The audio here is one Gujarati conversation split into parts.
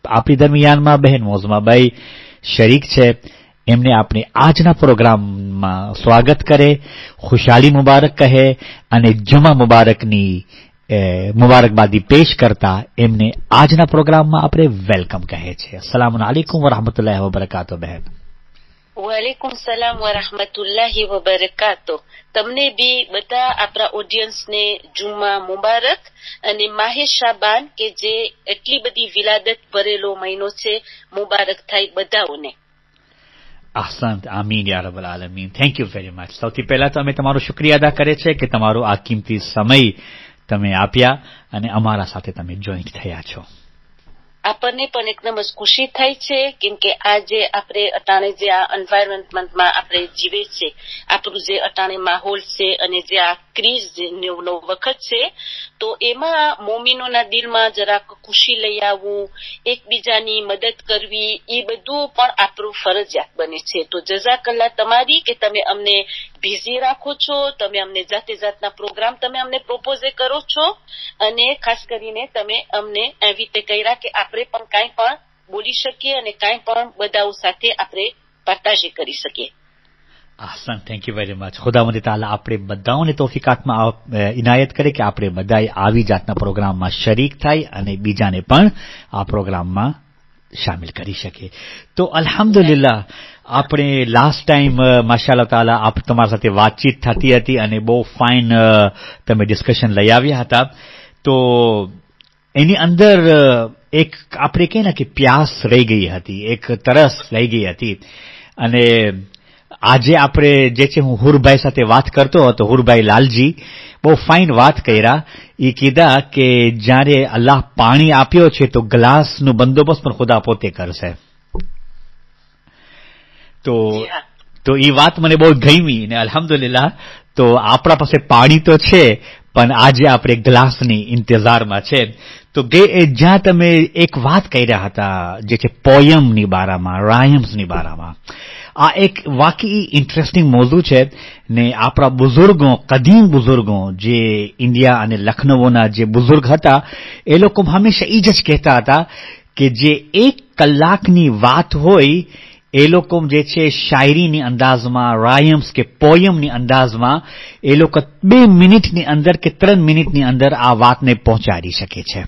આપણી દરમિયાનમાં બહેન મોઝમાબાઈ શરીક છે. એમને આપણે આજના પ્રોગ્રામમાં સ્વાગત કરે, ખુશાલી મુબારક કહે અને જુમા મુબારકની મુબારકબાદી પેશ કરતા એમને આજના પ્રોગ્રામમાં આપણે વેલકમ કહે છે. અસ્સલામુ અલૈકુમ વરહમતુલ્લાહિ વબરકાતુહ. બહેન વાલેકુમ સલામ વરહમતુલ્લાહિ વબરકાતુહ. તમને બી બધા આપણા ઓડિયન્સને જુમ્મા મુબારક અને માહે શાબાન કે જે એટલી બધી વિલાદત ભરેલો મહિનો છે, મુબારક થાય બધાઓને. અહસંત, આમીન યા રબ્બલ આલમીન. Thank you very much. સૌથી પહેલા તો અમે તમારો શુક્રિયા અદા કરે છે કે તમારો આ કિંમતી સમય તમે આપ્યા અને અમારા સાથે તમે જોઈન્ટ થયા છો. આપણને પણ એકદમ જ ખુશી થાય છે, કેમ કે આજે આપણે અટાણે જે આ એન્વાયરમેન્ટમાં આપણે જીવે છે, આપણું જે અટાણે માહોલ છે અને જે આ ક્રીઝનો વખત છે, તો એમાં મોમીનોના દિલમાં જરાક ખુશી લઈ આવવું, એકબીજાની મદદ કરવી, એ બધું પણ આપણું ફરજિયાત બને છે. તો જઝાકલ્લા તમારી કે તમે અમને બિઝી રાખો છો, તમે અમને જાતે જાતના પ્રોગ્રામ તમે અમને પ્રોપોઝે કરો છો અને ખાસ કરીને તમે અમને એવી રીતે કર્યા કે આપણે પણ કાંઈ પણ બોલી શકીએ અને કાંઈ પણ બધાઓ સાથે આપણે પાર્તાજી કરી શકીએ. અહસન, થેન્ક યુ વેરી મચ. ખુદાવંદ તાલા આપણે બધાઓને તૌફીકાતમાં ઇનાયત કરે કે આપણે બધાએ આવી જાતના પ્રોગ્રામમાં શરીક થાય અને બીજાને પણ આ પ્રોગ્રામમાં શામિલ કરી શકે. તો અલ્હમ્દુલિલ્લાહ આપણે લાસ્ટ ટાઈમ માશાઅલ્લાહ તાલા આપ તમારા સાથે વાતચીત થતી હતી અને બહુ ફાઇન તમે ડિસ્કશન લઈ આવ્યા હતા. તો એની અંદર એક આપણે કહીએ ને કે પ્યાસ રહી ગઈ હતી, એક તરસ રહી ગઈ હતી. અને આજે આપણે જે છે હું હુરભાઈ સાથે વાત કરતો હતો, હુરભાઈ લાલજી બહુ ફાઇન વાત કર્યા. એ કીધા કે જ્યારે અલ્લાહ પાણી આપ્યો છે તો ગ્લાસનું બંદોબસ્ત પણ ખુદા પોતે કરશે. તો એ વાત મને બહુ ગમી ને અલ્હમ્દુલિલ્લાહ. તો આપણા પાસે પાણી તો છે પણ આજે આપણે ગ્લાસની ઇંતજારમાં છે. તો જ્યાં તમે એક વાત કર્યા હતા જે છે પોયમની બારામાં, રાયમ્સની બારામાં, આ એક વાકઈ ઇન્ટરેસ્ટિંગ મોઝું છે ને આપણા બુઝુર્ગો, કદીમ બુઝુર્ગો જે ઇન્ડિયા અને લખનૌના જે બુઝુર્ગ હતા, એ લોકો હંમેશા એ જ કહેતા હતા કે જે 1 કલાકની વાત હોય એ લોકો જે છે શાયરીની અંદાજમાં, રાયમ્સ કે પોયમની અંદાજમાં એ લોકો 2 મિનિટની અંદર કે 3 મિનિટની અંદર આ વાતને પહોંચાડી શકે છે.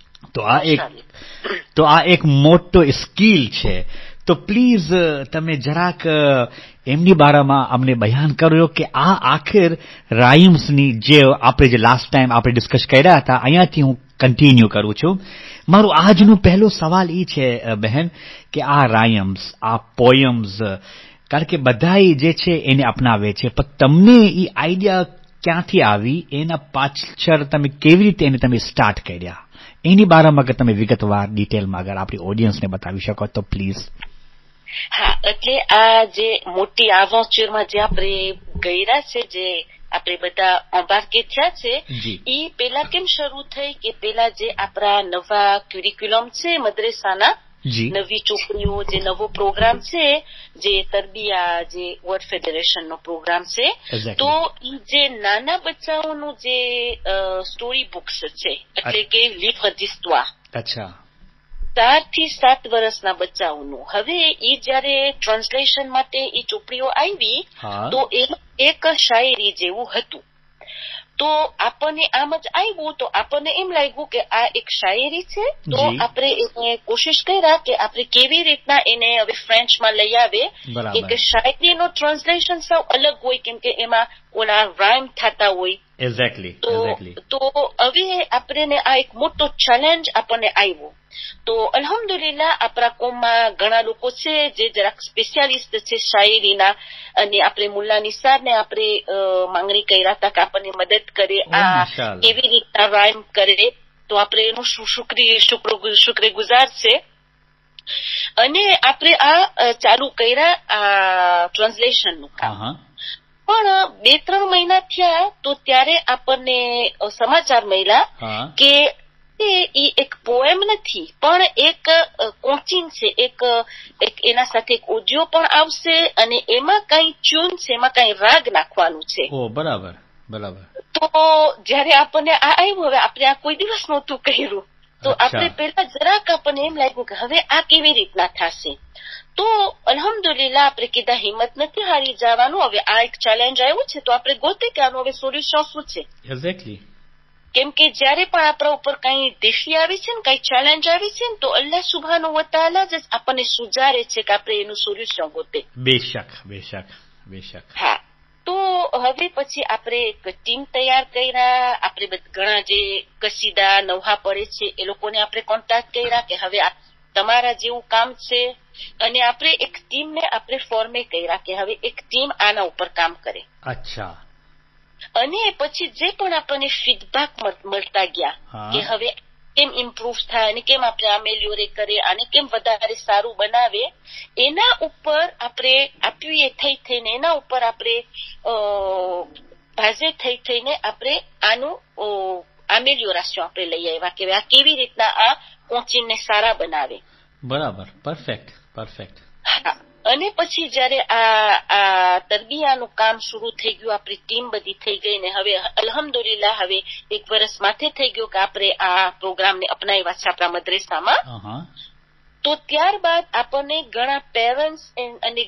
તો આ એક મોટો સ્કિલ છે. તો પ્લીઝ તમે જરાક એમની બારામાં અમને બયાન કરો કે આ આખિર રાયમ્સની જે આપણે જે લાસ્ટ ટાઈમ આપણે ડિસ્કસ કર્યા હતા, અહીંયાથી હું કન્ટિન્યુ કરું છું. મારું આજનો પહેલો સવાલ એ છે બહેન કે આ રાયમ્સ, આ પોયમ્સ, કારણ કે બધાએ જે છે એને અપનાવે છે, પણ તમને એ આઈડિયા ક્યાંથી આવી, એના પાછળ તમે કેવી રીતે એને તમે સ્ટાર્ટ કર્યા, એની બારામાં અગર તમે વિગતવાર ડિટેલમાં અગર આપણી ઓડિયન્સને બતાવી શકો તો પ્લીઝ. હા, એટલે આ જે મોટી એડવેન્ચરમાં જે આપણે ગયા છે, જે આપણે બધા embarque થયા છે, એ પેલા કેમ શરૂ થઈ કે પેલા જે આપણા નવા ક્યુરિક્યુલમ છે મદ્રેસાના, નવી છોકરીઓ જે નવો પ્રોગ્રામ છે, જે તરબિયા જે વર્લ્ડ ફેડરેશનનો પ્રોગ્રામ છે, તો એ જે નાના બચ્ચાઓનું જે સ્ટોરી બુક્સ છે, એટલે કે લીવ્ર d'histoire, 4 થી 7 વર્ષના બચ્ચાઓનું, હવે એ જયારે ટ્રાન્સલેશન માટે એ ચોપડીઓ આવી તો એમાં એક શાયરી જેવું હતું. તો આપણને આમ જ આવ્યું, તો આપણને એમ લાગ્યું કે આ એક શાયરી છે, તો આપણે એને કોશિશ કર્યા કે આપણે કેવી રીતના એને હવે ફ્રેન્ચમાં લઈ આવે. એક શાયરીનો ટ્રાન્સલેશન સાવ અલગ હોય, કેમ કે એમાં ઓલા રાઇમ થતા હોય. તો હવે આપણને આ એક મોટો ચેલેન્જ આપણને આવ્યો. તો અલ્હમ્દુલિલ્લાહ આપણા કોમમાં ઘણા લોકો છે જે જરાક સ્પેશિયાલિસ્ટ છે શાયરીના, અને આપણે મુલ્લા નિસારને આપણે માંગણી કર્યા હતા કે આપણને મદદ કરે, આ કેવી રીતના રાઇમ કરે. તો આપણે એનું શુક્રગુજાર છે અને આપણે આ ચાલુ કર્યા આ ટ્રાન્સલેશનનું કામ. પણ 2-3 મહિના થયા તો ત્યારે આપણને સમાચાર મળ્યા કે એ એક પોએમ નથી પણ એક કોચિંગ છે, એક એના સાથે એક ઓડિયો પણ આવશે અને એમાં કઈ ટ્યુન છે, એમાં કઈ રાગ નાખવાનું છે. બરાબર. તો જયારે આપણને આ આવ્યું, હવે આપણે આ કોઈ દિવસ નહોતું કર્યું, તો આપણે પેલા જરાક આપણને એમ લાગ્યું કે હવે આ કેવી રીતના થશે. તો અલ્હમ્દુલિલ્લાહ આપણે કીધા હિંમત નથી હારી જવાનું, હવે આ એક ચેલેન્જ આવ્યું છે તો આપણે ગોતે કે આનું હવે સોલ્યુશન શું છે. એક્ઝેક્ટલી. કેમ કે જયારે પણ આપણા ઉપર કઈ દેશી આવી છે ને, કઈ ચેલેન્જ આવી છે ને, તો અલ્લાહ સુબ્હાનહુ વ તઆલા જ આપણને સુજારે છે કે આપણે એનું સોલ્યુશન ગોતે. બેશક બેશક બેશક. હા. તો હવે પછી આપણે એક ટીમ તૈયાર કર્યા, આપણે ઘણા જે કસીદા નવહા પડે છે એ લોકોને આપણે કોન્ટેક્ટ કર્યા કે હવે તમારા જેવું કામ છે, અને આપણે એક ટીમને આપણે ફોર્મે કર્યા કે હવે એક ટીમ આના ઉપર કામ કરે. અચ્છા. અને પછી જે પણ આપણને ફીડબેક મળતા ગયા કે હવે કેમ ઇમ્પ્રૂવ થાય અને કેમ આપણે આ મેલ્યોરે કરે અને કેમ વધારે સારું બનાવે, એના ઉપર આપણે આપ્યું થઈને એના ઉપર આપણે ભાજે થઈને આપણે આનું આમેલ્યોરેશન આપણે લઈ આવ્યા કે આ કેવી રીતના આ કોચિંગને સારા બનાવે. બરાબર. Perfect perfect. હા. અને પછી જયારે આ તરબિયાનું કામ શરૂ થઈ ગયું, આપણી ટીમ બધી થઈ ગઈ ને હવે અલ્હમ્દુલિલ્લાહ હવે 1 વર્ષ માથે થઈ ગયું કે આપણે આ પ્રોગ્રામને અપનાવ્યા છે આપણા મદ્રેસામાં. તો ત્યારબાદ આપણને ઘણા પેરેન્ટ્સ અને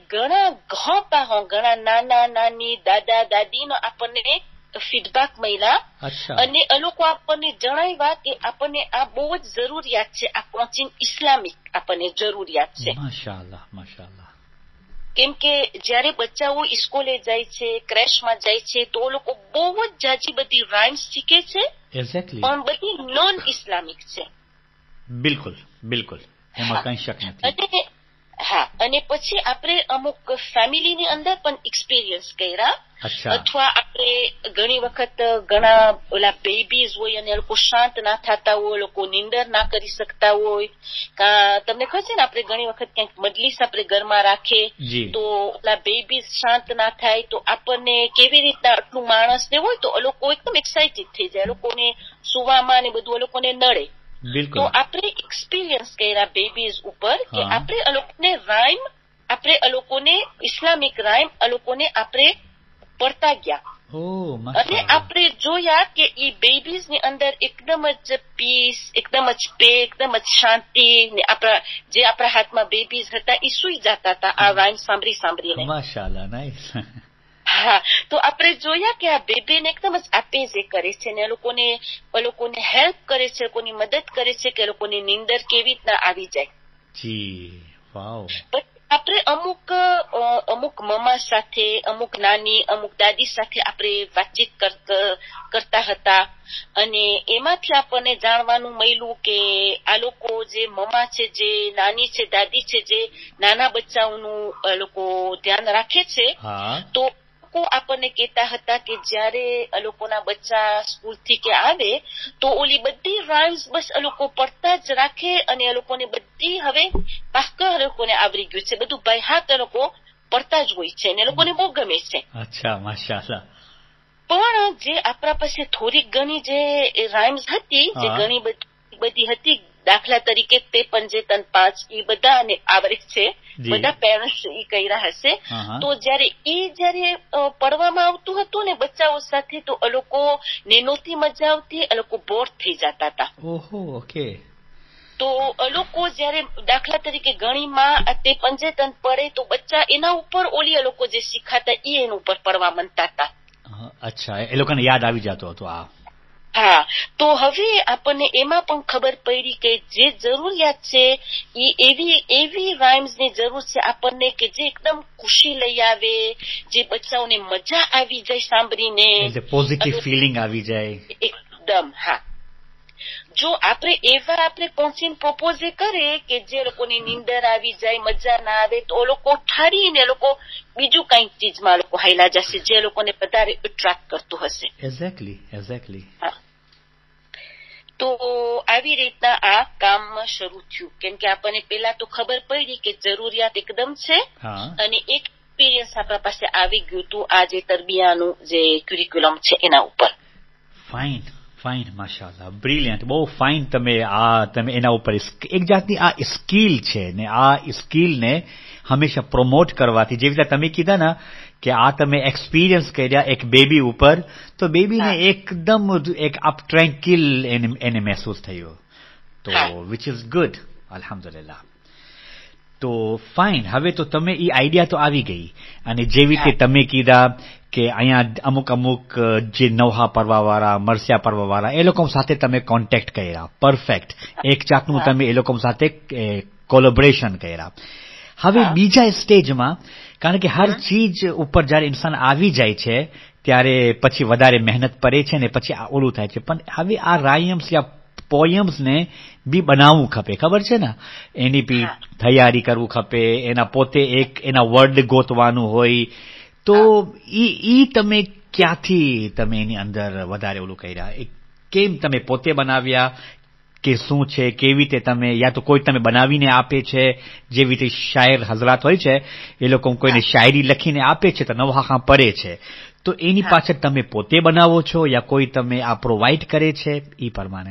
ઘણા નાના નાની દાદા દાદીનો આપણને ફીડબેક મળ્યા. અને એ લોકો આપણને જણાવ્યા કે આપણને આ બહુ જ જરૂરિયાત છે, આ કોચિંગ ઇસ્લામિક આપણને જરૂરિયાત છે. માશાઅલ્લાહ માશાઅલ્લાહ. કેમ કે જયારે બચ્ચાઓ સ્કૂલે જાય છે, ક્રેશમાં જાય છે, તો લોકો બહુ જ જાજી બધી રાઇમ્સ શીખે છે. એક્ઝેક્ટલી. પણ બધી નોન ઇસ્લામિક છે. બિલકુલ બિલકુલ, એમાં કઈ શક નથી. અને પછી આપણે અમુક ફેમિલીની અંદર પણ એક્સપિરિયન્સ કર્યા. અથવા આપણે ઘણી વખત ઘણા ઓલા બેબીઝ હોય અને એ લોકો શાંત ના થતા હોય, લોકો નીંદર ના કરી શકતા હોય, તમને ખબર છે ને આપણે ઘણી વખત ક્યાંક મજલિસ આપણે ઘરમાં રાખીએ તો ઓલા બેબીઝ શાંત ના થાય તો આપણને કેવી રીતના આટલું માણસને હોય તો એ લોકો એકદમ એક્સાઇટેડ થઈ જાય, એ લોકોને સુવામાં ને બધું એ લોકોને નડે. તો આપણે એક્સપિરિયન્સ કર્યા બેબીઝ ઉપર કે આપણે એ લોકોને રાઇમ, આપણે એ લોકોને ઇસ્લામિક રાઇમ એ લોકોને આપણે પડતા ગયા. અને આપણે જોયા કે એ બેબીઝ ની અંદર એકદમ જ પીસ, એકદમ જ પે, એકદમ જ શાંતિ ને જે આપણા હાથમાં બેબીઝ હતા એ સુઈ જતા હતા આ રાઇમ સાંભળીને. માશાઅલ્લાહ, નાઈસ. હા. તો આપણે જોયા કે આ બેબીને એકદમ જ આપેઝે કરે છે ને એ લોકોને હેલ્પ કરે છે, એ લોકોની મદદ કરે છે કે એ લોકોની નીંદર કેવી રીતના આવી જાય. જી વાવ. આપણે અમુક મમા સાથે, અમુક નાની, અમુક દાદી સાથે આપણે વાતચીત કરતા હતા અને એમાંથી આપણને જાણવાનું મળ્યું કે આ લોકો જે મમા છે, જે નાની છે, દાદી છે, જે નાના બચ્ચાઓનું લોકો ધ્યાન રાખે છે, તો આપણને કહેતા હતા કે જયારે એ લોકોના બચ્ચા સ્કૂલથી કે આવે તો ઓલી બધી રાઇમ્સ બસ એ લોકો પડતા જ રાખે અને એ લોકોને બધી હવે પાક્કા એ લોકોને આવરી ગયું છે, બધું બાયહાત એ લોકો પડતા જ હોય છે અને એ લોકોને બહુ ગમે છે. અચ્છા, માશાઅલ્લાહ. પણ જે આપણા પાસે થોડીક ઘણી જે રાઇમ્સ હતી, જે ઘણી બધી હતી, દાખલા તરીકે તે પંજે તન 5 એ બધા અને આવરેજ છે, બધા પેરેન્ટ્સ એ કર્યા હશે. તો જયારે પડવામાં આવતું હતું ને બચ્ચાઓ સાથે તો એ લોકો ને નહોતી મજા આવતી, એ લોકો બોર થઈ જતા હતા. ઓહો, ઓકે. તો એ લોકો જયારે દાખલા તરીકે ગણીમાં તે પંજે તન પડે તો બચ્ચા એના ઉપર ઓલી એ લોકો જે શીખાતા એ એના ઉપર પડવા માંડતા હતા. અચ્છા, એ લોકોને યાદ આવી જતો હતો આ. હા. તો હવે આપણને એમાં પણ ખબર પડી કે જે જરૂરિયાત છે એ એવી રાઇમ્સ ની જરૂર છે આપણને કે જે એકદમ ખુશી લઈ આવે, જે બચ્ચાઓને મજા આવી જાય સાંભળીને, પોઝિટિવ ફિલિંગ આવી જાય એકદમ. હા. જો આપણે પહોંચીને પ્રપોઝ કરે કે જે લોકોની નીંદર આવી જાય, મજા ના આવે, તો લોકો ઠારીને લોકો બીજું કઈક ચીજમાં લોકો હાઈલા જશે જે લોકોને વધારે એટ્રેક્ટ કરતું હશે. એક્ઝેક્ટલી. તો આવી રીતના આ કામ શરૂ થયું. કેમ કે આપણને પેલા તો ખબર પડી કે જરૂરિયાત એકદમ છે અને એક એક્સપિરિયન્સ આપણા પાસે આવી ગયું હતું આ જે તરબિયાનું જે ક્યુરિક્યુલમ છે એના ઉપર. ફાઇન, માશાઅલ્લાહ, બ્રિલિયન્ટ, બહુ ફાઇન. તમે એના ઉપર એક જાતની આ સ્કિલ છે ને આ સ્કિલને હંમેશા પ્રમોટ કરવાથી, જેવી રીતે તમે કીધા ને કે આ તમે એક્સપિરિયન્સ કર્યા એક બેબી ઉપર, તો બેબીને એકદમ એક ટ્રેન્કિલ એને મહેસૂસ થયો. તો વિચ ઇઝ ગુડ, અલ્હમ્દુલિલ્લાહ. તો ફાઇન, હવે તો તમે એ આઈડિયા તો આવી ગઈ, અને જેવી રીતે તમે કીધા કે અહીંયા અમુક જે નવહા પરવાવાળા, મરસિયા પરવાવાળા, એ લોકો સાથે તમે કોન્ટેક્ટ કર્યા. પરફેક્ટ, એક જાતનું તમે એ લોકો સાથે કોલેબોરેશન કર્યા. હવે બીજા સ્ટેજમાં, કારણ કે હર ચીજ ઉપર જ્યારે ઇન્સાન આવી જાય છે ત્યારે પછી વધારે મહેનત પડે છે ને પછી ઓલું થાય છે. પણ હવે આ રાયમ્સ યા પોયમ્સને બી બનાવવું ખપે, ખબર છે ને, એની બી તૈયારી કરવું ખપે, એના પોતે એના વર્ડ ગોતવાનું હોય. તો ઈ તમે ક્યાંથી તમે એની અંદર વધારે ઓલું કર્યા? કેમ તમે પોતે બનાવ્યા કે શું છે, કેવી રીતે તમે, યા તો કોઈ તમે બનાવીને આપે છે, જેવી રીતે શાયર હઝરાત હોય છે એ લોકો કોઈને શાયરી લખીને આપે છે તો નવહામાં પડે છે, તો એની પાછળ તમે પોતે બનાવો છો યા કોઈ તમે આ પ્રોવાઈડ કરે છે એ પ્રમાણે?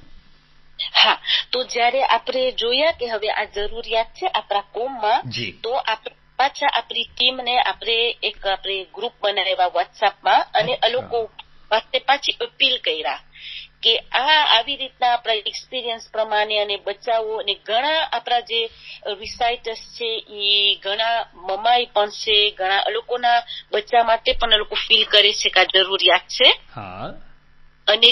હા, તો જ્યારે આપણે જોયા કે હવે આ જરૂરિયાત છે આપણા કોમમાં, તો આપણે પાછા આપણી ટીમને આપણે ગ્રુપ બનાવ્યા વોટ્સએપમાં, અને એ લોકો પાસે પાછી અપીલ કર્યા કે આવી રીતના આપણા એક્સપિરિયન્સ પ્રમાણે અને બચાવો, અને ઘણા આપણા જે રિસાઇટર્સ છે એ ઘણા મમાઈ પણ છે, ઘણા લોકોના બચ્ચા માટે પણ એ લોકો ફીલ કરે છે કે આ જરૂરિયાત છે. અને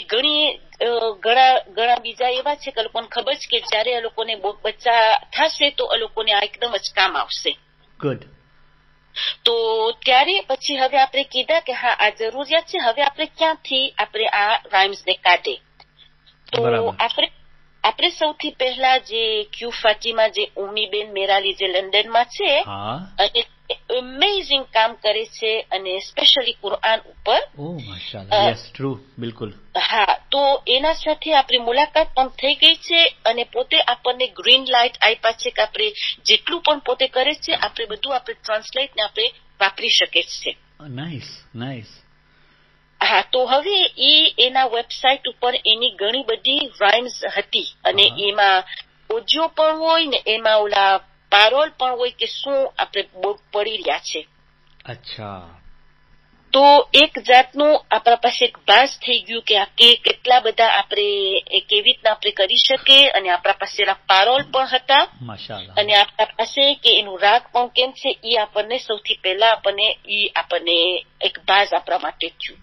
ઘણા બીજા એવા છે કે લોકોને ખબર છે કે જયારે એ લોકોને બચ્ચા થશે તો એ લોકોને આ એકદમ જ કામ આવશે. ગુડ. તો ત્યારે પછી હવે આપણે કીધા કે હા આ જરૂરિયાત છે, હવે આપણે ક્યાંથી આપણે આ રાઇમ્સને કાઢે. તો આપણે સૌથી પહેલા જે ક્યુ ફાતિમા, જે ઉમ્મીબેન મેરાલી જે લંડનમાં છે, અને અમેઝિંગ કામ કરે છે, અને સ્પેશિયલી કુરઆન ઉપર. ઓહ માશાઅલ્લાહ, યસ ટ્રુ, બિલકુલ. હા, તો એના સાથે આપણી મુલાકાત પણ થઈ ગઈ છે, અને પોતે આપણને ગ્રીન લાઇટ આપ્યા છે કે આપણે જેટલું પણ પોતે કરે છે આપણે બધું આપણે ટ્રાન્સલેટ ને આપણે વાપરી શકીએ છીએ. Nice, nice. હા, તો હવે એના વેબસાઇટ ઉપર એની ઘણી બધી રાઇમ્સ હતી, અને એમાં ઓડિયો પણ હોય ને એમાં ઓલા પારોલ પણ હોય કે શું આપણે પડી રહ્યા છે. અચ્છા. તો એક જાતનું આપણા પાસે એક ભાસ થઈ ગયું કે કેટલા બધા આપણે કેવી રીતના આપણે કરી શકીએ, અને આપણા પાસે પારોલ પણ હતા, અને આપણા પાસે કે એનું રાગ પણ કેમ છે એ આપણને સૌથી પહેલા આપણને એક ભાસ આપણા માટે થયું.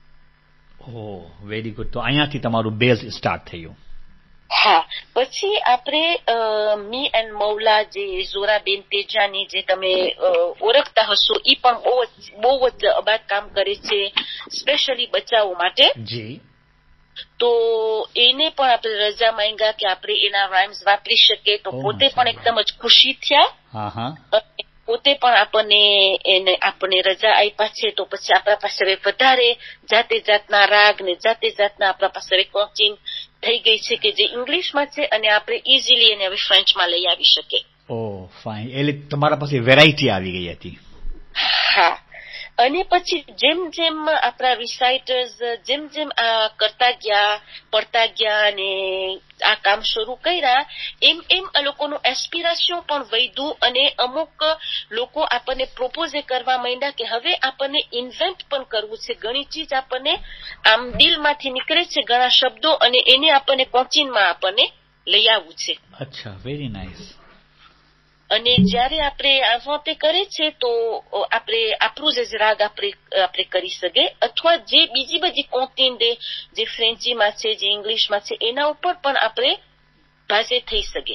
Oh, very good. તો અહીંયાથી તમારું બેઝ સ્ટાર્ટ થયું. હા, પછી આપણે મી એન્ડ મૌલા, જે ઝોરાબેન તેજાની, જે તમે ઓળખતા હશો, એ પણ બહુ જ અબાદ કામ કરે છે સ્પેશિયલી બચ્ચાઓ માટે. જી. તો એને પણ આપણે રજા માંગ્યા કે આપણે એના રાઇમ્સ વાપરી શકીએ, તો પોતે પણ એકદમ જ ખુશી થયા. પોતે પણ આપણને રજા આપ્યા છે, તો પછી આપણા પાસે હવે વધારે જાતના રાગ ને જાતના આપણા પાસે હવે કોચિંગ થઈ ગઈ છે કે જે ઇંગ્લિશમાં છે, અને આપણે ઇઝીલી એને હવે ફ્રેન્ચમાં લઈ આવી શકીએ. ઓહ ફાઇન, એટલે તમારા પાસે વેરાયટી આવી ગઈ હતી. હા, અને પછી જેમ જેમ આપણા રિસાઇટર્સ જેમ આ કરતા ગયા, પડતા ગયા, અને આ કામ શરૂ કર્યા, એમ આ લોકોનું એસ્પિરેશન પણ વધ્યું, અને અમુક લોકો આપણને પ્રોપોઝ કરવા માંડ્યા કે હવે આપણને ઇન્વેન્ટ પણ કરવું છે. ઘણી ચીજ આપણને આમ દિલમાંથી નીકળે છે, ઘણા શબ્દો, અને એને આપણને કોચિનમાં આપણને લઈ આવવું છે. અચ્છા, વેરી નાઇસ. અને જયારે આપણે આ કરે છે તો આપણે આપણું જ રાગ આપણે કરી શકીએ, અથવા જે બીજી બધી કોન્ટિનેન્ટ જે ફ્રેન્ચીમાં છે, જે ઇંગ્લિશમાં છે, એના ઉપર પણ આપણે ભાષે થઈ શકે.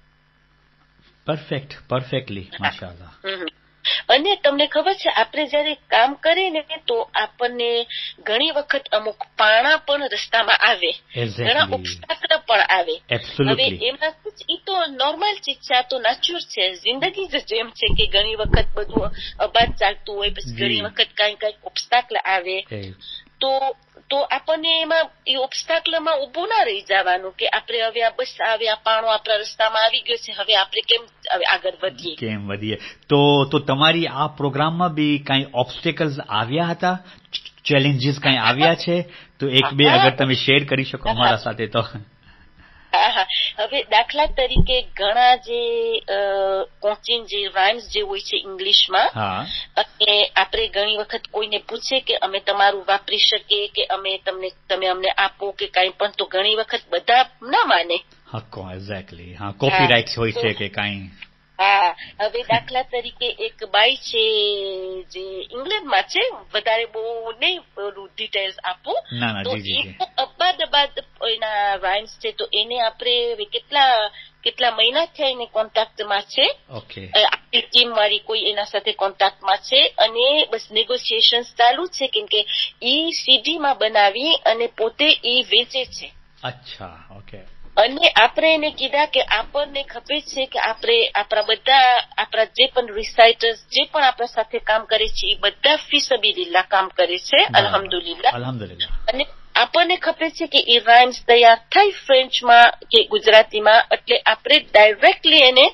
પરફેક્ટલી, માશાઅલ્લાહ. અને તમને ખબર છે આપણે જયારે કામ કરીએ ને તો આપણને ઘણી વખત અમુક પાણા પણ રસ્તામાં આવે, ઘણા ઓબ્સ્ટાકલ પણ આવે. હવે એમાં ઈ તો નોર્મલ ચીજ છે, આ તો નેચરલ છે, જિંદગી જ જેમ છે કે ઘણી વખત બધું અબાદ ચાલતું હોય, પછી ઘણી વખત કઈ ઓબ્સ્ટાકલ આવે. તો આપણને એમાં એ ઓબ્સ્ટાકલમાં ઉભું ના રહી જવાનું કે આપણે હવે આ પાણો આપણા રસ્તામાં આવી ગયો છે, હવે આપણે કેમ આગળ વધીએ. તો તમારી આ પ્રોગ્રામમાં બી કઈ ઓબ્સ્ટેકલ્સ આવ્યા હતા, ચેલેન્જીસ કઈ આવ્યા છે? તો એક બે અગર તમે શેર કરી શકો અમારા સાથે તો. હા, હવે દાખલા તરીકે ઘણા જે કોચિંગ જે રાઇમ્સ જે હોય છે ઇંગ્લિશમાં, અને આપણે ઘણી વખત કોઈને પૂછે કે અમે તમારું વાપરી શકીએ કે તમે અમને આપો કે કઈ પણ, તો ઘણી વખત બધા ના માને. હક્કો એક્ઝેક્ટલી. હા, કોપીરાઇટ્સ હોય છે કે કાંઈ. હા, હવે દાખલા તરીકે એક બાઈ છે જે ઇંગ્લેન્ડમાં છે, વધારે બહુ નહીં ડિટેલ્સ આપું, તો એ અબાદ એના રાઇમ્સ છે, તો એને આપણે કેટલા મહિના થયા એને કોન્ટેક્ટમાં છે, આપણી ટીમ વાળી કોઈ એના સાથે કોન્ટેક્ટમાં છે, અને બસ નેગોશિએશન ચાલુ છે, કેમ કે ઈ સીડીમાં બનાવી અને પોતે ઈ વેચે છે. અચ્છા, ઓકે. અને આપણે એને કીધા કે આપણને ખબર છે કે આપણે આપણા જે પણ રિસાઇટર્સ જે પણ આપણા સાથે કામ કરે છે એ બધા ફીસબિલિલ્લાહ કામ કરે છે, અલ્હમ્દુલિલ્લાહ. અને આપણને ખબર છે કે એ રાઇમ્સ તૈયાર થાય ફ્રેન્ચમાં કે ગુજરાતીમાં, એટલે આપણે ડાયરેક્ટલી એને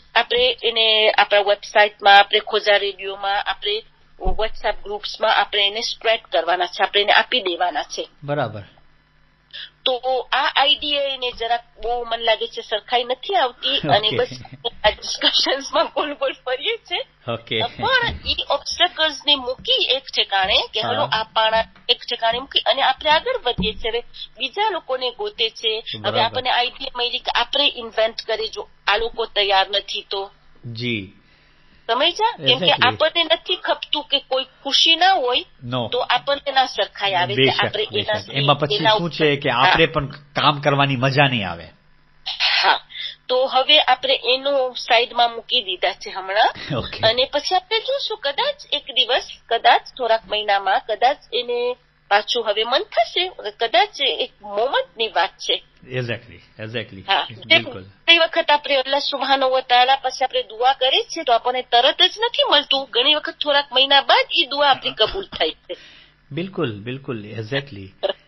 આપણા વેબસાઇટમાં, આપણે ખોજા રેડિયોમાં, આપણે વોટ્સએપ ગ્રુપ્સમાં આપણે એને સ્પ્રેડ કરવાના છે, આપણે એને આપી દેવાના છે. બરાબર. તો આ આઈડિયા એને જરાક બહુ મને લાગે છે સરખાઈ નથી આવતી, અને બસ આ ડિસ્કશન્સમાં ગોળ ફરીએ છે. પણ એ ઓબ્સ્ટેકલ્સ ને મૂકી એક ઠેકાણે કે હલો આ પાણા એક ઠેકાણે મૂકી અને આપણે આગળ વધીએ છીએ. હવે બીજા લોકોને ગોતે છે, હવે આપણને આઈડિયા મળી કે આપણે ઇન્વેન્ટ કરીએ, જો આ લોકો તૈયાર નથી તો જી સમજ્યા, કેમ કે આપણને નથી ખપતું કે કોઈ ખુશી ના હોય તો આપણને ના સરખાઈ આવે કે આપણે એમાં પછી શું છે કે આપણે પણ કામ કરવાની મજા નહીં આવે. હા, તો હવે આપણે એનું સાઈડમાં મૂકી દીધા છે હમણાં, અને પછી આપણે જોશું કદાચ એક દિવસ, કદાચ થોડાક મહિનામાં કદાચ એને પાછું હવે મન થશે, કદાચ એક મોમેન્ટની વાત છે. એક્ઝેક્ટલી. બિલકુલ. ઘણી વખત આપણે અલ્લાહ સુબ્હાનહુ વ તઆલા પાસે આપણે દુઆ કરીએ છીએ તો આપણને તરત જ નથી મળતું, ઘણી વખત થોડાક મહિના બાદ એ દુઆ આપણી કબૂલ થાય છે. બિલકુલ, એક્ઝેક્ટલી.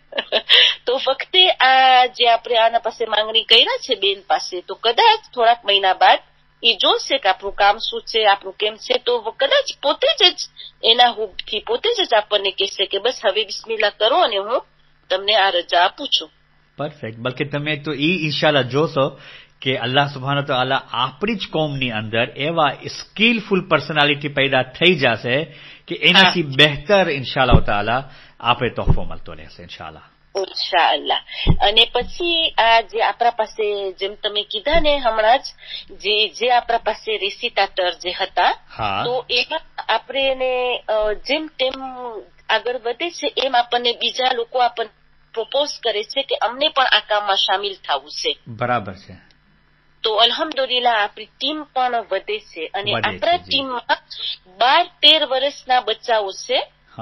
તો વખતે આ જે આપણે આના પાસે માંગણી કર્યા છે બેન પાસે, તો કદાચ થોડાક મહિના બાદ એ જોશે કે આપણું કામ શું છે, આપણું કેમ છે, તો કદાચ પોતે જ એના હુબથી પોતે જ આપણને કહેશે કે બસ હવે બિસ્મિલ્લાહ કરો અને હું તમને આ રજા આપું છું. પરફેક્ટ. બલકે તમે તો ઇન્શાલ્લાહ જોશો કે અલ્લાહ સુબ્હાનહુ વ તઆલા આપણી જ કોમની અંદર એવા સ્કિલફુલ પર્સનાલિટી પેદા થઈ જશે કે એનાથી બહેતર ઇન્શાલ્લાહ તઆલા આપણે તોહફો મળતો રહેશે ઇન્શાલ્લાહ. ઇન્શાઅલ્લાહ. અને પછી આ જે આપણા પાસે જેમ તમે કીધા ને હમણાં જ જે આપણા પાસે રેસિટાટર જે હતા, તો એમાં આપણે એને જેમ તેમ આગળ વધે છે એમ આપણને બીજા લોકો આપણને પ્રોપોઝ કરે છે કે અમને પણ આ કામમાં સામેલ થવું છે. બરાબર છે. તો અલ્હમ્દુલિલ્લાહ આપણી ટીમ પણ વધે છે, અને આપણા ટીમમાં 12-13 વર્ષના બચ્ચાઓ છે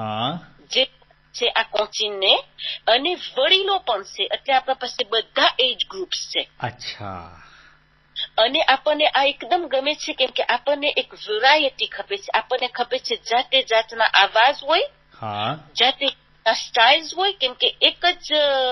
જે છે આ કોચિંગને, અને વડીલો પણ છે, એટલે આપણા પાસે બધા એજ ગ્રુપ્સ છે. અચ્છા. અને આપણને આ એકદમ ગમે છે કેમ કે આપણને એક વેરાયટી ખપે છે, આપણને ખપે છે જાતે જાતના આવાજ હોય, જાતે સ્ટાઇલ્સ હોય, કેમ કે એક જ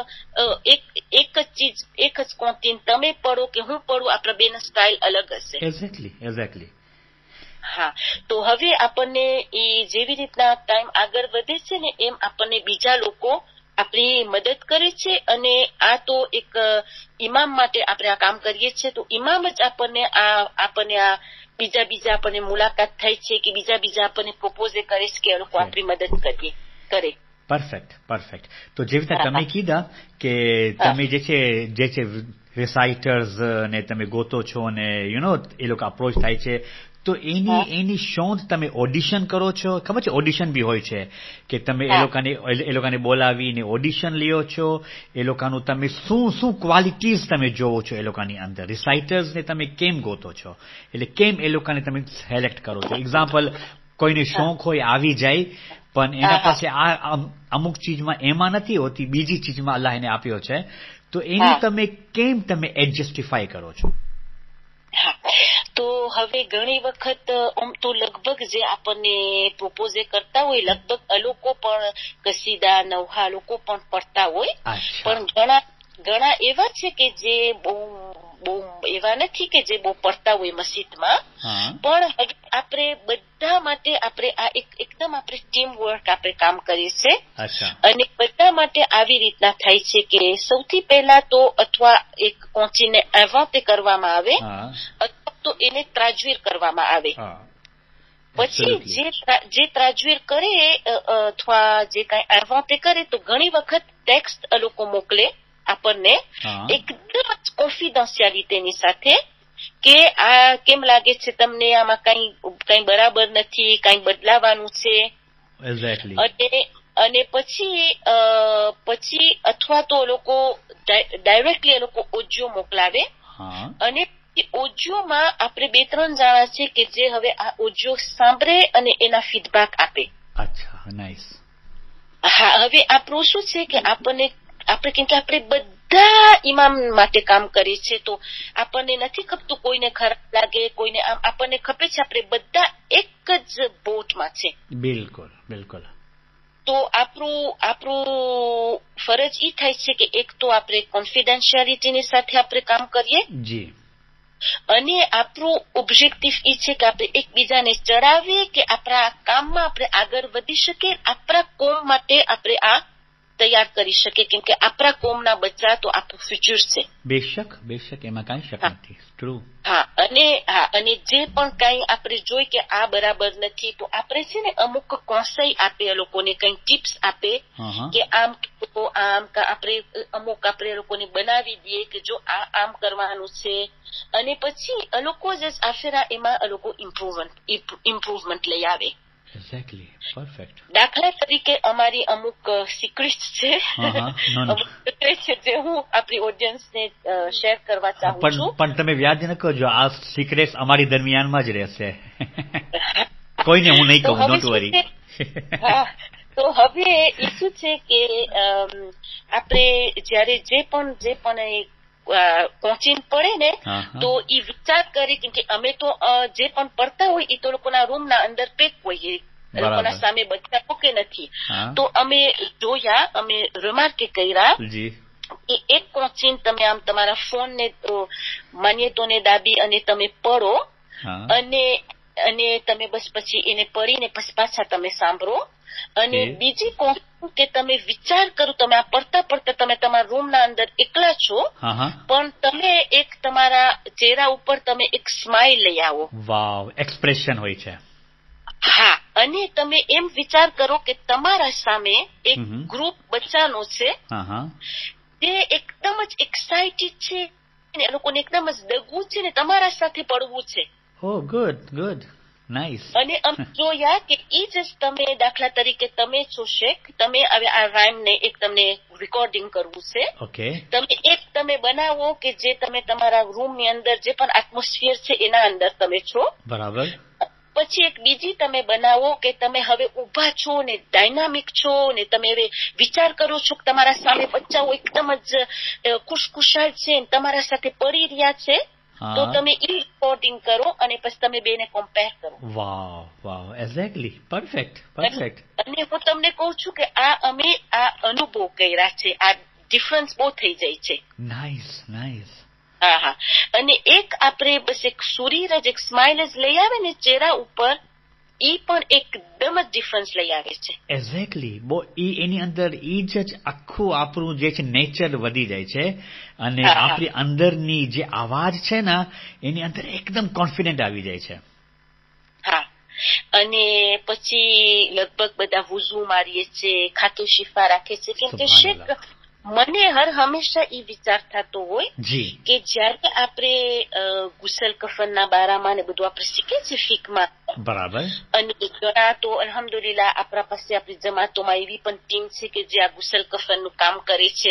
ચીજ એક જ કોન્ટિન તમે પડો કે હું પડું, આપણા બેન સ્ટાઇલ અલગ હશે. એક્ઝેક્ટલી. હા, તો હવે આપણને એ જેવી રીતના ટાઈમ આગળ વધે છે ને એમ આપણને બીજા લોકો આપણી મદદ કરે છે, અને આ તો એક ઇમામ માટે આપણે આ કામ કરીએ છીએ, તો ઇમામ જ આપણને આ બીજા આપણને મુલાકાત થાય છે કે બીજા આપણને પ્રોપોઝ કરે છે કે એ લોકો આપણી મદદ કરે. પરફેક્ટ. તો જેવી રીતે તમે કીધા કે તમે જે છે રિસાઇટર્સ ને તમે ગોતો છો અને એ લોકો અપ્રોચ થાય છે, તો એની શોધ તમે ઓડિશન કરો છો? ખબર છે ઓડિશન બી હોય છે કે તમે એ લોકોને બોલાવીને ઓડિશન લ્યો છો, એ લોકોનું તમે શું ક્વોલિટીઝ તમે જોવો છો એ લોકોની અંદર, રિસાઇટર્સને તમે કેમ ગોતો છો, એટલે કેમ એ લોકોને તમે સિલેક્ટ કરો છો? એક્ઝામ્પલ, કોઈને શોખ હોય આવી જાય, પણ એના પાસે આ અમુક ચીજમાં એમાં નથી હોતી, બીજી ચીજમાં અલ્લાહ એને આપ્યો છે, તો એની તમે કેમ એડજસ્ટિફાય કરો છો? તો હવે ઘણી વખત તો લગભગ જે આપણને પ્રોપોઝ કરતા હોય, લગભગ લોકો પણ કસીદા નવહા લોકો પણ પડતા હોય, પણ ઘણા એવા છે કે જે બહુ એવા નથી કે જે બહુ પડતા હોય મસ્જિદમાં, પણ આપણે બધા માટે આપણે આ એકદમ આપણે ટીમ વર્ક આપણે કામ કરીએ છીએ, અને બધા માટે આવી રીતના થાય છે કે સૌથી પહેલા તો અથવા એક કોચીને એવાતે કરવામાં આવે, અથવા તો એને ત્રાજવીર કરવામાં આવે. પછી જે ત્રાજવીર કરે અથવા જે કઈ એવાતે કરે, તો ઘણી વખત ટેક્સ્ટ લોકો મોકલે, આપણને એકદમ જ કોન્ફિડન્શિયાલિટીની સાથે કે આ કેમ લાગે છે તમને, આમાં કઈ બરાબર નથી, કઈ બદલાવાનું છે. અને પછી અથવા તો લોકો ડાયરેક્ટલી એ લોકો ઓડિયો મોકલાવે અને ઓડિયોમાં આપણે 2-3 જણા છે કે જે હવે આ ઓડિયો સાંભળે અને એના ફીડબેક આપે. અચ્છા, નાઇસ. હા, હવે આપણું શું છે કે આપણે કેમ કે આપણે બધા ઇમામ માટે કામ કરીએ છીએ, તો આપણને નથી ખપતું કોઈને ખરાબ લાગે, કોઈને આમ. આપણને ખપે છે આપણે બધા એક જ બોટમાં છે. બિલકુલ બિલકુલ. તો આપણું ફરજ ઈ થાય છે કે એક તો આપણે કોન્ફિડન્શિયાલિટીની સાથે આપણે કામ કરીએ જી, અને આપણું ઓબ્જેક્ટિવ ઈ છે કે આપણે એકબીજાને ચડાવીએ કે આપણા કામમાં આપણે આગળ વધી શકીએ, આપણા કોમ માટે આપણે આ તૈયાર કરી શકીએ, કેમ કે આપણા કોમના બચ્ચા તો આપણું ફ્યુચર છે. બેશક બેશક, એમાં કાંઈ શક નથી. ટ્રુ. અને જે પણ કાંઈ આપણે જોઈ કે આ બરાબર નથી, તો આપણે છે ને અમુક કોન્સાઈ આપે એ લોકોને, કંઈ ટિપ્સ આપે કે આમ આપણે એ લોકોને બનાવી દઈએ કે જો આમ કરવાનું છે. અને પછી એ લોકો જ આફેરા એમાં એ લોકો ઇમ્પ્રુવમેન્ટ લઈ આવે. Exactly, perfect. દાખલા તરીકે અમારી અમુક સિક્રેટ્સ છે, જે હું આપણી ઓડિયન્સને શેર કરવા ચાહું છું. પણ તમે વ્યાજ ન કરજો, આ સિક્રેટ્સ અમારી દરમિયાનમાં જ રહેશે. કોઈને હું નહીં કહું, ડોન્ટ વરી. તો હવે એ શું છે કે આપણે જયારે જે પણ કોચિંગ પડે ને, તો એ વિચાર કરી કે અમે તો જે પણ પડતા હોય એ તો લોકોના રૂમના અંદર પેક હોય, એ લોકોના સામે બધા મૂકે નથી. તો અમે જોયા, અમે રિમાર્કે કર્યા કે એક કોચિંગ તમે આમ તમારા ફોનને માન્યતોને દાબી અને તમે પડો અને તમે બસ પછી એને પડીને પછી પાછા તમે સાંભળો. અને બીજી કોચિંગ કે તમે વિચાર કરો, તમે આ પડતા તમે તમારા રૂમના અંદર એકલા છો, પણ તમે એક તમારા ચહેરા ઉપર તમે એક સ્માઇલ લઈ આવો. વાવ, એક્સપ્રેશન હોય છે. હા, અને તમે એમ વિચાર કરો કે તમારા સામે એક ગ્રુપ બચ્ચાનો છે, તે એકદમ જ એક્સાઇટેડ છે, એ લોકોને એકદમ જ ડગવું છે ને તમારા સાથે પડવું છે. Oh, good. Nice. અને અમે જોયા કે ઈ જ તમે દાખલા તરીકે તમે છો શેખ, તમે હવે આ રાઇમને એક તમને રેકોર્ડિંગ કરવું છે. ઓકે. તમે બનાવો કે જે તમે તમારા રૂમની અંદર જે પણ એટમોસ્ફિયર છે એના અંદર તમે છો. બરાબર. પછી એક બીજી તમે બનાવો કે તમે હવે ઊભા છો ને ડાયનામિક છો ને તમે હવે વિચાર કરો છો કે તમારા સામે બચ્ચાઓ એકદમ જ ખુશખુશાલ છે, તમારા સાથે પડી રહ્યા છે. તો તમે ઈ રેકોર્ડિંગ કરો અને પછી તમે બેને કમ્પેર કરો. Wow, exactly, perfect. અને હું તમને કહું છું કે અમે આ અનુભવ કર્યા છે, આ ડિફરન્સ બહુ થઈ જાય છે. નાઇસ. હા. અને એક આપણે બસ એક સુરીર જ એક સ્માઇલ જ લઈ આવે ને ચહેરા ઉપર, ઈ પણ એકદમ જ ડિફરન્સ લઈ આવે છે. એક્ઝેક્ટલી, એની અંદર ઈ જ આખું આપણું જે છે નેચર વધી જાય છે, અને આપણી અંદરની જે અવાજ છે ને એની અંદર એકદમ કોન્ફિડન્ટ આવી જાય છે. હા, અને પછી લગભગ બધા વુઝુ મારીએ છે, ખાતું શિફા રાખે છે, કેમ કે શેખ મને હંમેશા ઈ વિચાર થતો હોય કે જયારે આપણે ગુસલ કફનના બારામાં ને બધું આપણે શીખે છે ફિકમાં. બરાબર. અને ઘણા તો અલ્હમ્દુલિલ્લાહ આપણા પાસે આપણી જમાતોમાં એવી પણ ટીમ છે કે જે આ ગુસલ કફનનું કામ કરે છે.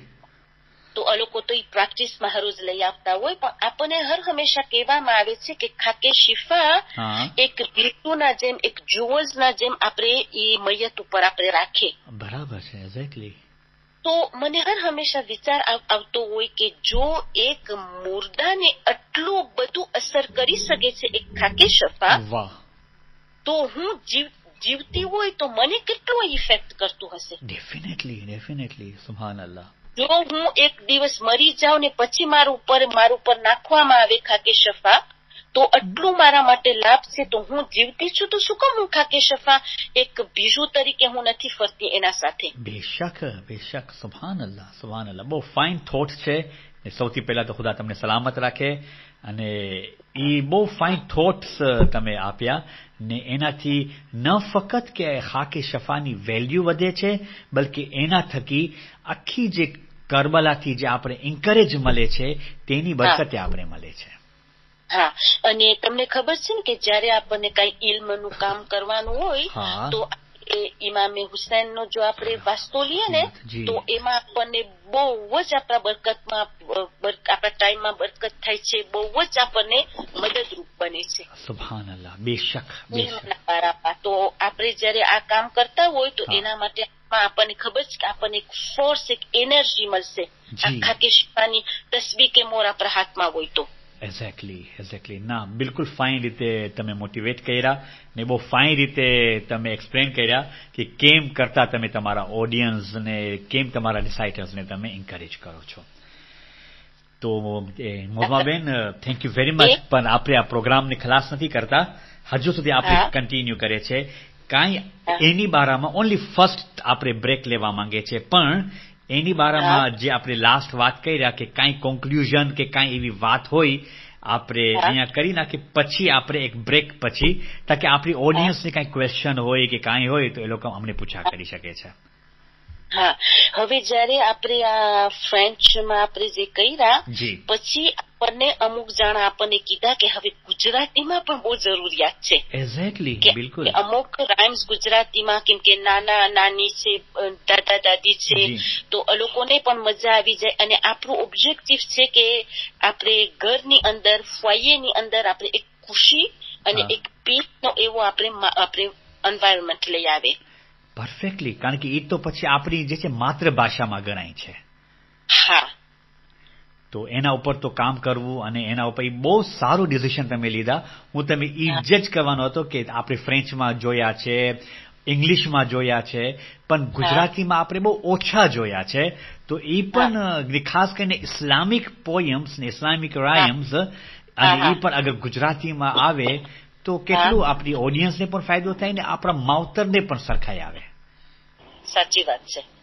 તો આ લોકો તો ઈ પ્રેક્ટિસમાં હરોજ લઈ આવતા હોય, પણ આપણને હંમેશા કહેવામાં આવે છે કે ખાકે શિફા એક બિલકુના જેમ, એક જુવલ્સના જેમ આપણે ઈ મૈયત ઉપર આપણે રાખીએ. બરાબર છે, એક્ઝેક્ટલી. તો મને હંમેશા વિચાર આવતો હોય કે જો એક મુર્દાને આટલું બધું અસર કરી શકે છે એક ખાકે શફા, તો હું જીવતી હોય તો મને કેટલું ઇફેક્ટ કરતું હશે. ડેફિનેટલી, સુબહાનઅલ્લાહ. જો હું એક દિવસ મરી જાઉં ને પછી મારું ઉપર નાખવામાં આવે ખાકે શફા, તો આટલું મારા માટે લાભ છે. તો હું જીવતી છું તો શું કામ હું ખાકે શફા એક બીજું તરીકે હું નથી ફરતી એના સાથે. બેશક. સુબહાનઅલ્લાહ. બહુ ફાઇન થોટ છે. સૌથી પહેલા તો ખુદા તમને સલામત રાખે, અને એ બહુ ફાઇન થોટ્સ તમે આપ્યા ને એનાથી ન ફક્ત કે ખાકે શફાની વેલ્યુ વધે છે, બલકે એના થકી આખી જે કરબલાથી જે આપણે એન્કરેજ મળે છે તેની બરકતે આપણે મળે છે. હા, અને તમને ખબર છે ને કે જયારે આપણને કઈ ઇલ્મનું કામ કરવાનું હોય તો ઇમામે હુસૈનનો જો આપણે વાસ્તો લઈએ ને તો એમાં આપણને બહુ જ આપણા બરકતમાં આપણા ટાઈમમાં બરકત થાય છે, બહુ જ આપણને મદદરૂપ બને છે. સુભાનઅલ્લાહ, બેશક. તો આપણે જયારે આ કામ કરતા હોય તો એના માટે આપણને ખબર છે કે આપણને એક ફોર્સ, એક એનર્જી મળશે આખા કેશવાની તસ્બીહ કે મોર આપણા હાથમાં હોય તો. એક્ઝેક્ટલી. ના, બિલકુલ ફાઇન રીતે તમે મોટિવેટ કર્યા ને બહુ ફાઇન રીતે તમે એક્સપ્લેન કર્યા કે કેમ કરતા તમે તમારા ઓડિયન્સને, કેમ તમારા રિસાઇટર્સને તમે એન્કરેજ કરો છો. તો મોઝમાબેન, થેન્ક યુ વેરી મચ. પણ આપણે આ પ્રોગ્રામને ખલાસ નથી કરતા, હજુ સુધી આપણે કન્ટિન્યુ કરે છે. કાંઈ એની બારામાં ઓનલી ફર્સ્ટ આપણે બ્રેક લેવા માંગે છે, પણ એની બારામાં જે આપણે લાસ્ટ વાત કર્યા કે કાંઈ કોન્ક્લુઝન કે કાંઈ એવી વાત હોય આપણે અહીંયા કરી નાખી, પછી આપણે એક બ્રેક પછી, તાકે આપણી ઓડિયન્સને કાંઈ ક્વેશ્ચન હોય કે કાંઈ હોય તો એ લોકો અમને પૂછા કરી શકે છે. હા, હવે જયારે આપણે આ ફ્રેન્ચમાં આપણે જે કર્યા પછી આપણને અમુક જણા આપણને કીધા કે હવે ગુજરાતીમાં પણ બહુ જરૂરિયાત છે. એક્ઝેક્ટલી, બિલકુલ. અમુક રાઇમ્સ ગુજરાતીમાં, કેમ કે નાના નાની છે, દાદા દાદી છે, તો એ લોકોને પણ મજા આવી જાય. અને આપણું ઓબ્જેક્ટિવ છે કે આપણે ઘરની અંદર, ફોયરની અંદર આપણે એક ખુશી અને એક પીસનો એવો આપણે એન્વાયરમેન્ટ લઈ આવે. પરફેક્ટલી, કારણ કે એ તો પછી આપણી જે છે માતૃભાષામાં ગણાય છે. હા, તો એના ઉપર તો કામ કરવું, અને એના ઉપર બહુ સારું ડિસિઝન તમે લીધા. હું તમે એ જ કહેવાનો હતો કે આપણે ફ્રેન્ચમાં જોયા છે, ઇંગ્લિશમાં જોયા છે, પણ ગુજરાતીમાં આપણે બહુ ઓછા જોયા છે. તો એ પણ ખાસ કરીને ઇસ્લામિક પોયમ્સ ને ઇસ્લામિક રાયમ્સ, અને એ પણ અગર ગુજરાતીમાં આવે તો કેટલું આપણી ઓડિયન્સને પણ ફાયદો થાય ને આપણા માવતરને પણ સરખાઈ આવે. સાચી વાત છે.